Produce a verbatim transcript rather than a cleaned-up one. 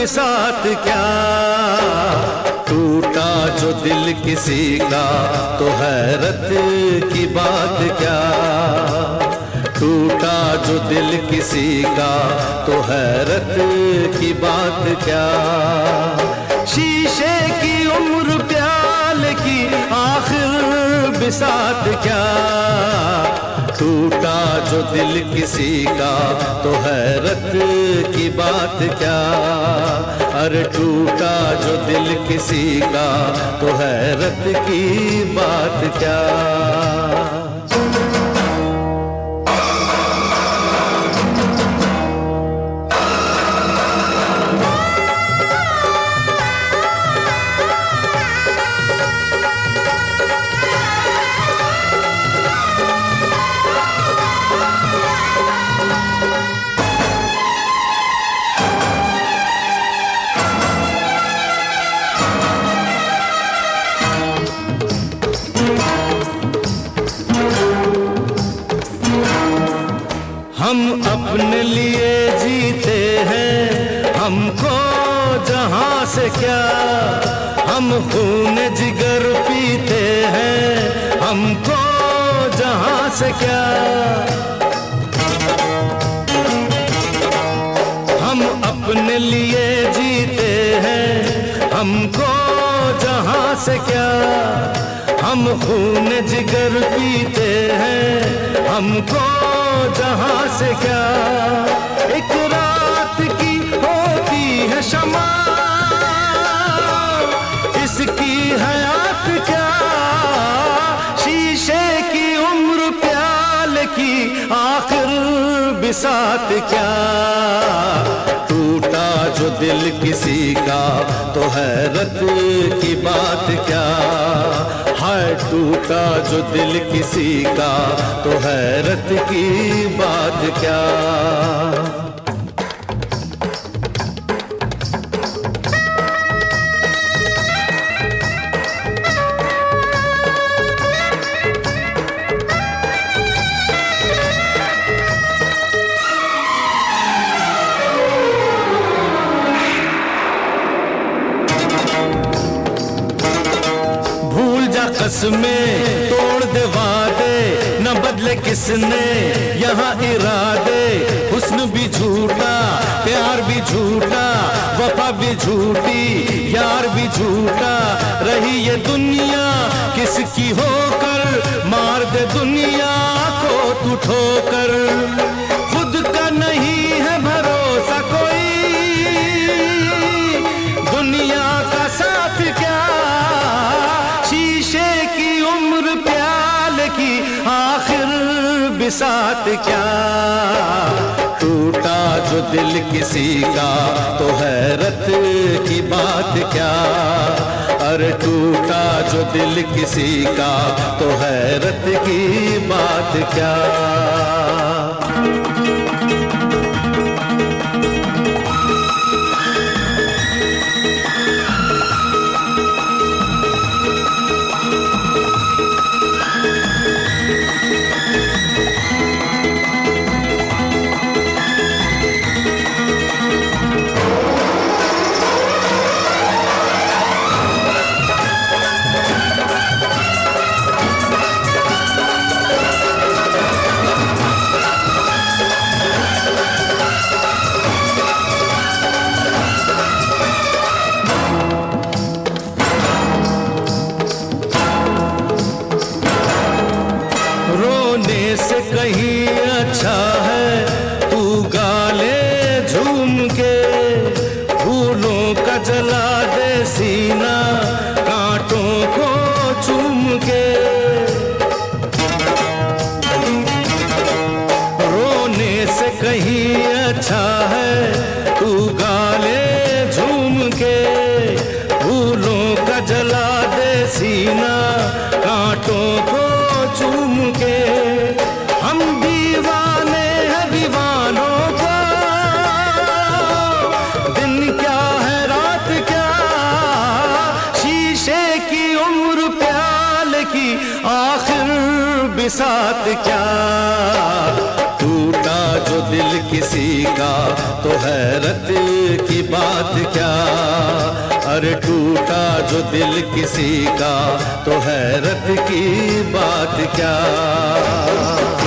बिसात क्या, टूटा जो दिल किसी का तो हैरत की बात क्या, टूटा जो दिल किसी का तो हैरत की बात क्या। शीशे की उम्र प्याले की आखिर बिसात क्या, टूटा जो दिल किसी का तो हैरत की बात क्या, अरे टूटा जो दिल किसी का तो हैरत की बात क्या। हम अपने लिए जीते हैं, हमको जहां से क्या, हम खून जिगर पीते हैं, हमको जहां से क्या। हम अपने लिए जीते हैं, हमको जहां से क्या, हम खून जिगर पीते हैं, हमको जहां से क्या। एक रात की होती है शमा, इसकी हयात क्या, शीशे की उम्र प्याले की आखिर बिसात क्या। टूटा जो दिल किसी का तो हैरत की बात क्या, हाय टूटा जो दिल किसी का तो हैरत की बात क्या। कसमें तोड़ दे वादे, न बदले किसने यहाँ इरादे। हुस्न भी झूठा, प्यार भी झूठा, वफा भी झूठी, यार भी झूठा। रही ये दुनिया किसकी होकर, मार दे दुनिया को तू ठोकर। खुद का नहीं है भरोसा कोई, दुनिया का साथ क्या, शीशे की उम्र प्याले की आखिर बिसात क्या। टूटा जो दिल किसी का तो हैरत की बात क्या, अरे टूटा जो दिल किसी का तो हैरत की बात क्या। से कहीं अच्छा है तू गाले झूम के, फूलों का जला दे सीना कांटों को चूम के। रोने से कहीं अच्छा है तू गाले झूम के, फूलों का जला दे सीना कांटों को चूम के। हम दीवाने हैं दीवानों को, दिन क्या है रात क्या, शीशे की उम्र प्याले की आखिर बिसात क्या। तू टूटा जो दिल किसी का तो हैरत की बात क्या, अरे टूटा जो दिल किसी का तो हैरत की बात क्या।